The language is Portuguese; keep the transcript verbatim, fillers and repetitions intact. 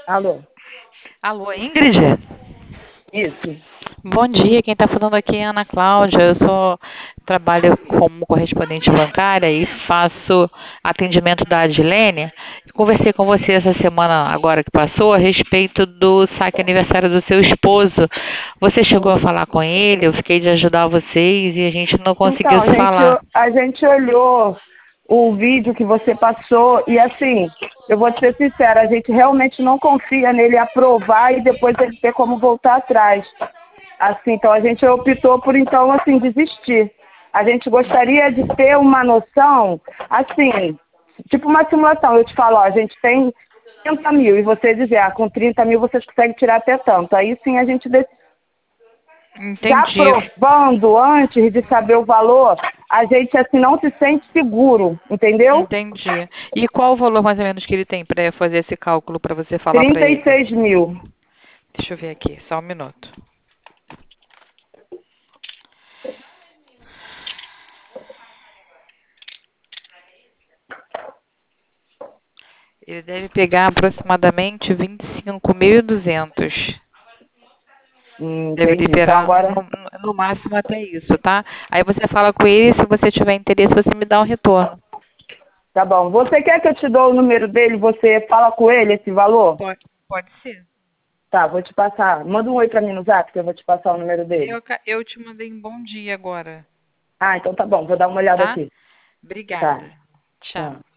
Alô? Alô, Ingrid? Isso. Bom dia, quem está falando aqui é a Ana Cláudia. Eu sou, trabalho como correspondente bancária e faço atendimento da Adilene. Conversei com você essa semana, agora que passou, a respeito do saque aniversário do seu esposo. Você chegou a Uhum. falar com ele, eu fiquei de ajudar vocês e a gente não conseguiu Então, a se gente, falar. a gente olhou o vídeo que você passou e, assim, eu vou te ser sincera, a gente realmente não confia nele aprovar e depois ele ter como voltar atrás. Assim, então a gente optou por, então, assim, desistir. A gente gostaria de ter uma noção, assim, tipo uma simulação. Eu te falo, ó, a gente tem trinta mil e você dizer, ah, com trinta mil vocês conseguem tirar até tanto. Aí sim a gente decide. Já Entendi, provando antes de saber o valor, a gente assim não se sente seguro, entendeu? entendi. E qual o valor mais ou menos que ele tem para fazer esse cálculo para você falar para trinta e ele? seis mil. Deixa eu ver aqui, só um minuto. Ele deve pegar aproximadamente vinte e cinco mil e duzentos. Hum, Deve entendi. Então liberar agora, no, no máximo até isso, tá? Aí você fala com ele, se você tiver interesse, você me dá um retorno. tá bom. Você quer que eu te dou o número dele, você fala com ele esse valor? Pode, pode ser. Tá, vou te passar. Manda um oi pra mim no zap que eu vou te passar o número dele. Eu, ca- eu te mandei um bom dia agora, Ah, então tá bom, vou dar uma olhada tá? aqui. Tá, Obrigada. Tchau. tchau.